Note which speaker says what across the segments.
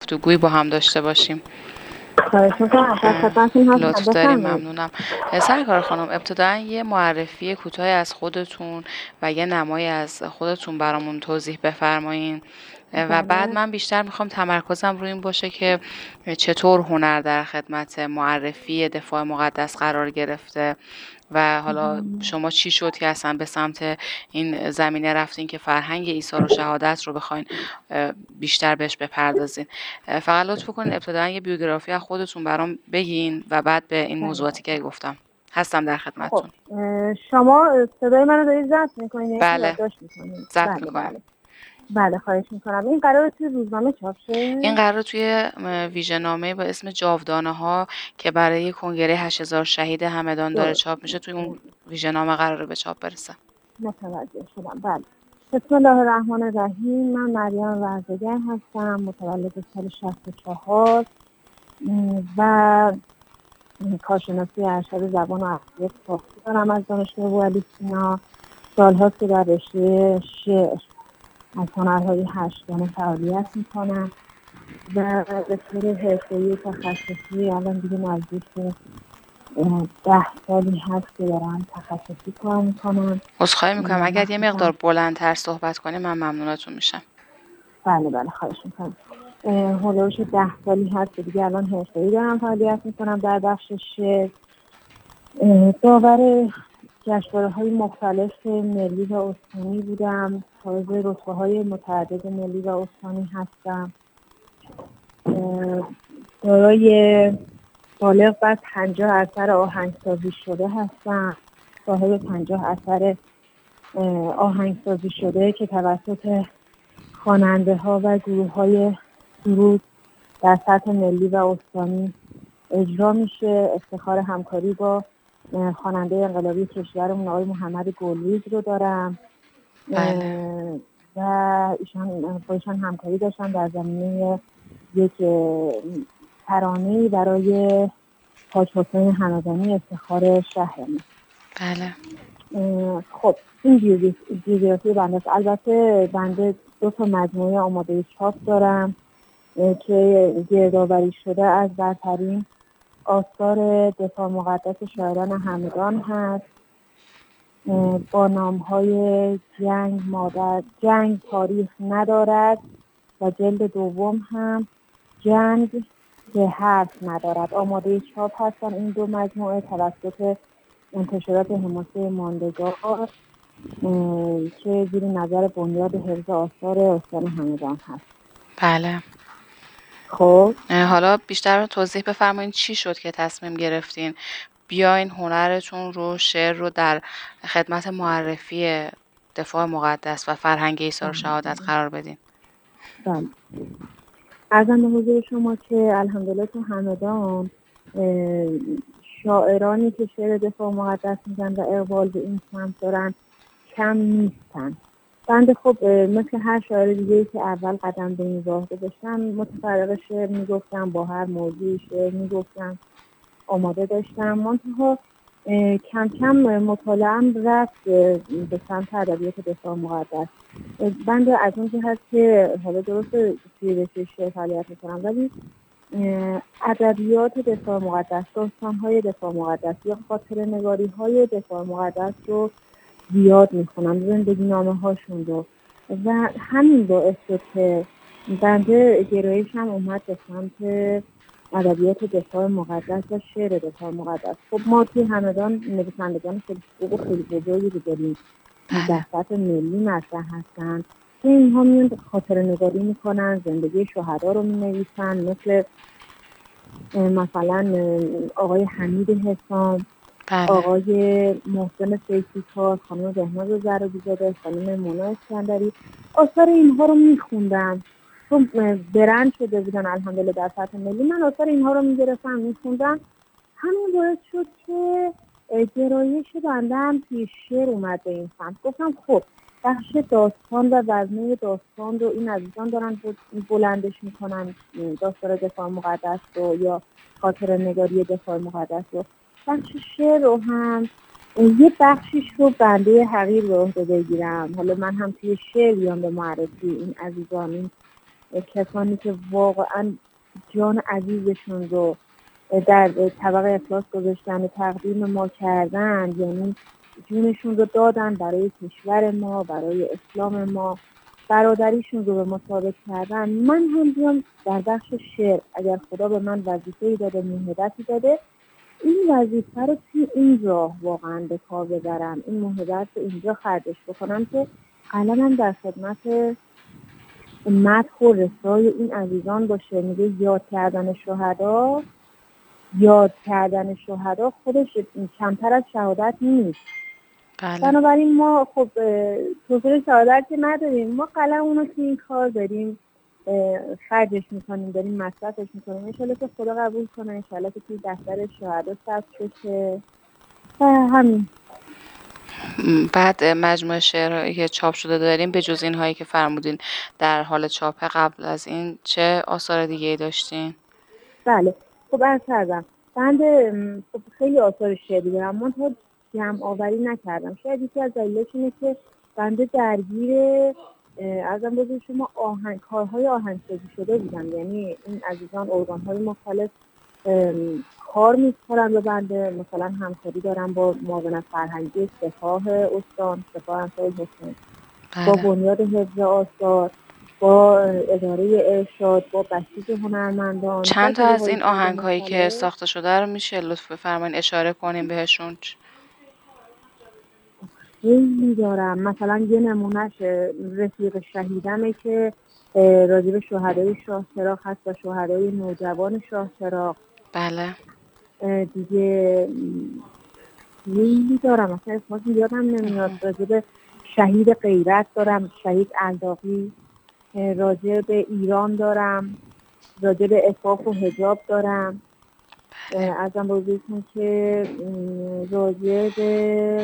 Speaker 1: گفتگویی با هم داشته باشیم.
Speaker 2: خواهش می‌کنم.
Speaker 1: لطف داریم، ممنونم. سرکار خانم، ابتداً یه معرفی کوتاهی از خودتون و یه نمایی از خودتون برامون توضیح بفرمایین و بعد من بیشتر میخوام تمرکزم روی این باشه که چطور هنر در خدمت معرفی دفاع مقدس قرار گرفته و حالا شما چی شد که اصلا به سمت این زمینه رفتین که فرهنگ عیسی و شهادت رو بخواین بیشتر بهش بپردازین. فقط لطف کنین ابتداً یه بیوگرافی از خودتون برام بگین و بعد به این موضوعاتی که گفتم. هستم در خدمتتون.
Speaker 2: شما صدای منو دارید ضبط می‌کنید؟
Speaker 1: بله.
Speaker 2: ضبط می‌کنید. بله خواهش می‌کنم. این قراره توی روزنامه چاپ شه؟
Speaker 1: این قراره توی ویژه‌نامه با اسم جاودانه‌ها که برای کنگره 8000 شهید همدان داره چاپ میشه، توی اون ویژه‌نامه قراره به چاپ برسه.
Speaker 2: متوجه شدم. بله. بسم الله الرحمن الرحیم. من مریم ورزگر هستم، متولد سال 64 و کارشناسی ارشد زبان و ادبیات فارسی دارم از دانشگاه بوعلی سینا. سال‌هاست که در رشته شعر از هنرهای هشتگانه فعالیت میکنم و به طور حرفه‌ای تخصصی الان دیگه نزدیک به 10 سالی هست که دارم تخصصی کار میکنم.
Speaker 1: عذرخواهی میکنم اگر یه مقدار بلندتر صحبت کنی من ممنونتون میشم.
Speaker 2: بله خواهش میکنم. هلوش 10 سالی هست که دیگه الان حرفه‌ای دارم فعالیت میکنم در بخش شعر. داور جشنواره‌های مختلف ملی و استانی بودم. فائز رتبه‌های متعدد ملی و استانی هستم. دارای بالغ بر 50 اثر آهنگسازی شده هستم. صاحب 50 اثر آهنگسازی شده که توسط خواننده‌ها و گروه‌های سرود در سطح ملی و استانی اجرا میشه. افتخار همکاری با خواننده انقلابی کشورمون آقای محمد گلریز رو دارم. و ایشان همکاری داشتن در زمینه یک ترانه‌ای برای حاج حسین همدانی افتخار شهرمون.
Speaker 1: بله.
Speaker 2: خب این بیوگرافی بنده است. البته بنده 2 تا مجموعه آماده چاپ دارم که گردآوری شده از برترین آثار دفاع مقدس شاعران همدان هست با نام‌های جنگ تاریخ ندارد و جلد دوم هم جنگ که حرف ندارد. آماده چاپ هستن این 2 مجموعه توسط انتشارات حماسه ماندگار که زیر نظر بنیاد حفظ آثار استان همدان هست.
Speaker 1: بله.
Speaker 2: خب
Speaker 1: حالا بیشتر توضیح بفرمایید چی شد که تصمیم گرفتین بیاین هنرتون رو، شعر رو در خدمت معرفی دفاع مقدس و فرهنگ عیسی و شهادت قرار بدین؟
Speaker 2: بله. عرضم به حضور شما که الحمدلله تو همدان شاعرانی که شعر دفاع مقدس میگن و اقبال به این سمت دارن کم نیستن. بنده خب مثل هر شاعر دیگه‌ای که اول قدم به این راه گذاشتم متفرق شعر میگفتم، با هر موضوعی شعر میگفتم، آماده داشتم. منتها کم کم مطالعه‌ام رفت به سمت ادبیات دفاع مقدس. بنده از اون جهت که حالا درسته توی رشته شعر فعالیت میکنم ولی ادبیات دفاع مقدس، داستان‌های دفاع مقدس یا خاطره‌نگاری‌های دفاع مقدس رو زیاد میخونم، زندگی نامه هاشون رو و همین باعث شد که بنده گرایشم اومد به سمت ادبیات دفاع مقدس و شعر دفاع مقدس. خب ما توی همدان نویسندگان خیلی بزرگی رو داریم در سطح ملی مطرح هستن که اینها میان خاطره نگاری میکنن، زندگی شهدا رو مینویسن، مثل مثلا آقای حمید حسام، آقای محسن فیضی‌کار، خانم بهناز زرابی‌زاده، خانم مونا اسکندری. آثار اینها رو میخوندم چون برند شده بودن الحمدلله در سطح ملی. من آثار اینها رو میگرفتم میخوندم. همین باعث شد که گرایش بندم توی شعر اومد به این سمت. گفتم خب بخش داستان و وزنه داستان رو این عزیزان دارن بلندش میکنن، داستان دفاع مقدس رو یا خاطره نگاری دفاع مقدس رو. بخش شعر رو هم یه بخشیش رو بنده حقیر به عهده بگیرم. حالا من هم توی شعر بیام به معرفی این عزیزان، این کسانی که واقعا جان عزیزشون رو در طبق افلاس گذاشتن و تقدیم ما کردن، یعنی جونشون رو دادن برای کشور ما، برای اسلام ما، برادریشون رو به ما ثابت کردن. من هم بیام در بخش شعر، اگر خدا به من وظیفه‌ای داده، موهبتی داده، این وظیفه رو توی این راه واقعا به کار ببرم، این موهبت رو اینجا خرجش بکنم که قلمم در خدمت مدح و رسای این عزیزان باشه. میگه یاد کردن شهدا خودش کمتر از شهادت نیست.
Speaker 1: بله.
Speaker 2: بنابراین ما خب توفیق شهادت که نداریم، ما قلم اونو که این کار داریم خرجش میکنیم، داریم مصرفش میکنیم. انشالله که خدا قبول کنه، انشالله که توی دفتر شهدا ثبت بشه و همین.
Speaker 1: بعد مجموعه شعرهایی که چاپ شده داریم، به جز این هایی که فرمودین در حال چاپه، قبل از این چه آثار دیگه ای داشتین؟
Speaker 2: بله خب عرض کردم بنده خب خیلی آثار شعری دارم، من تا جمع آوری نکردم. شاید یکی از دلایلش اینه که بنده درگیر ارزم بزرگ شما کارهای آهنگسازی شده بودم. یعنی این عزیزان ارگان‌های مختلف کار می‌کنن به بنده، مثلا همکاری دارم با معاون فرهنگی سپاه استان، سپاه انصار حسین، با بنیاد حفظ آثار، با اداره ارشاد، با بسیج هنرمندان.
Speaker 1: چند تا از این آهنگ‌هایی که ساخته شده رو میشه لطف بفرمایید اشاره کنیم بهشون؟
Speaker 2: خیلی دارم. مثلا یه نمونهش رفیق شهیدمه که راجع به شهدای شاه چراغ هست و شهدای نوجوان شاه چراغ.
Speaker 1: بله.
Speaker 2: دیگه خیلی دارم، مثلا اسمش یادم نمیاد. راجع به شهید غیرت دارم، شهید الداغی. راجع به ایران دارم، راجع به عفاف و حجاب دارم. ازم بازیتون که راجع به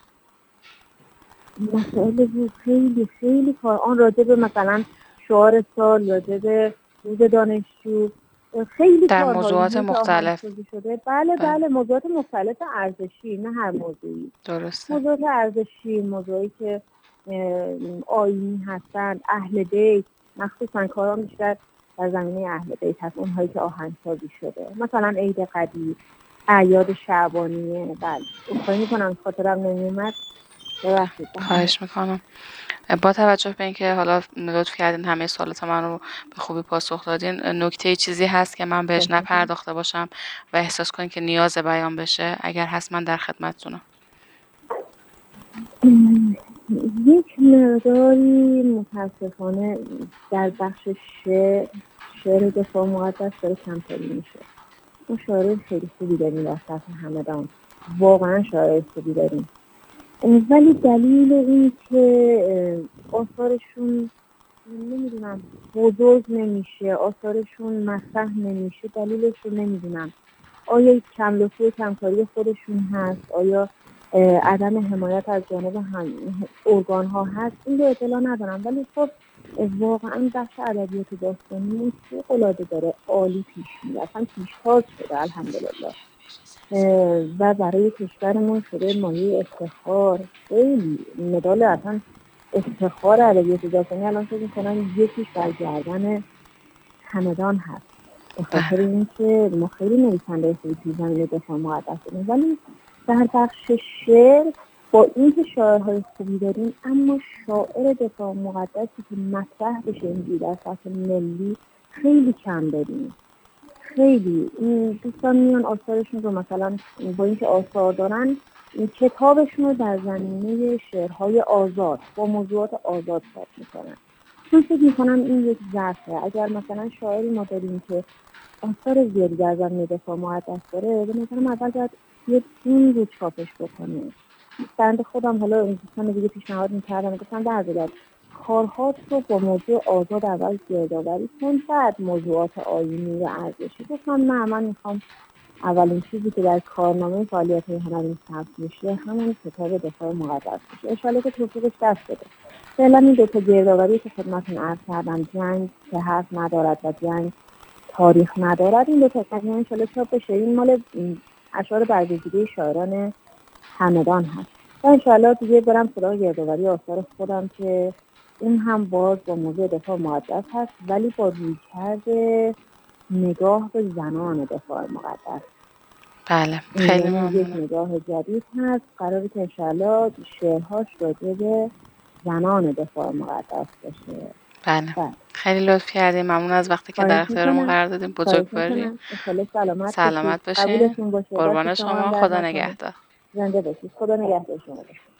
Speaker 2: مسائل خیلی خیلی کار آن، راجع به مثلا شعار سال، راجع به روز دانشجو، خیلی
Speaker 1: در
Speaker 2: کارهایی
Speaker 1: موضوعات مختلف
Speaker 2: شده. بله موضوعات مختلف ارزشی، نه هر موضوعی.
Speaker 1: درسته.
Speaker 2: موضوعات ارزشی، موضوعی که آیینی هستن، اهل بیت، مخصوصا کارام بیشتر در زمینه اهل بیت هست، اونهایی که آهنگسازی شده، مثلا عید قدیر، اعیاد شعبانیه. بله اصخایی میکنم خاطرم نمیومد، ببخشید.
Speaker 1: خواهش میکنم. با توجه به اینکه حالا لطف کردین همه سوالات من رو به خوبی پاسخ دادین، نکته چیزی هست که من بهش نپرداخته باشم و احساس کنین که نیاز بیان بشه؟ اگر هست من در خدمتتونم.
Speaker 2: یک مقداری متاسفانه در بخش شعر دفاع مقدس داره کمتری میشه. ما شاعرای خیلی خوبی داریم در سطح همدان، واقعا شاعرای خوبی داریم، ولی دلیل این که آثارشون نمیدونم بزرگ نمیشه، آثارشون مطرح نمیشه، دلیلش رو نمیدونم. آیا کم لطفی و کمکاری خودشون هست؟ آیا عدم حمایت از جانب ارگان ها هست؟ این رو اطلاع ندارم. ولی خب واقعا بخش ادبیات داستانی فوق‌العاده داره عالی پیش میره، اصلا پیشتاز شده الحمدلله و برای کشورمون شده مایه افتخار. خیلی مدال اصلا افتخار ادبیات داستانی الان فکر می‌کنم یکیش بر گردن همدان هست، به خاطر اینکه ما خیلی نویسنده خوبی توی زمینه دفاع مقدس داریم. ولی در بخش شعر با اینکه شاعرهای خوبی داریم، اما شاعر دفاع مقدسی که مطرح بشه اینجوری در سطح ملی خیلی کم داریم. خیلی دوستان میان آثارشون رو مثلا با اینکه آثار دارن، کتابشون رو در زمینه شعرهای آزاد با موضوعات آزاد چاپ میکنن. من فکر میکنم این یک ضعفه. اگر مثلا شاعری ما داریم که آثار زیادی در زمینه دفاع مقدس داره، به نظرم اول باید یه این رو چاپش بکنه. بنده خودم حالا این دوستان دیگه پیشنهاد میکردم، گفتم در کارهات رو با موضوع آزاد اول گردآوری کن، بعد موضوعات آیینی و ارزشی. گفتم نه، من میخوام اولین چیزی که در کارنامه فعالیت هنری ثبت میشه همون کتاب دفاع مقدس میشه. انشالله که توفیقش دست بده. فعلا این دو تا گردآوری که خدمتتون عرض کردم، جنگ که حرف ندارد و جنگ تاریخ ندارد، این دو تا کتاب انشالله چاپ بشه. این مال اشعار برگزیده شاعران همدان هست و انشالله دیگه برم سراغ گردآوری آثار خودم که این هم باز با موضوع دفاع مقدس هست، ولی با رویکرد نگاه به زنان دفاع مقدس.
Speaker 1: بله، خیلی
Speaker 2: این یک
Speaker 1: ممنونم.
Speaker 2: نگاه جدید هست، قراره که انشاءالله شعرهاش راجع به زنان دفاع مقدس باشه.
Speaker 1: بله،
Speaker 2: بله.
Speaker 1: خیلی لطف کردیم. ممنون از وقتی که در
Speaker 2: خواهش
Speaker 1: اختیارمون
Speaker 2: میکنم.
Speaker 1: قرار دادیم.
Speaker 2: خواهش
Speaker 1: بزرگواریم.
Speaker 2: میکنم. انشاءالله سلامت باشید.
Speaker 1: سلامت باشین.
Speaker 2: قبولتون باشه.
Speaker 1: قربان
Speaker 2: دست شما هم
Speaker 1: شما.
Speaker 2: درد
Speaker 1: خدا
Speaker 2: نکنه.
Speaker 1: نگهدار.
Speaker 2: زنده باشید. خدا نگهدار شما.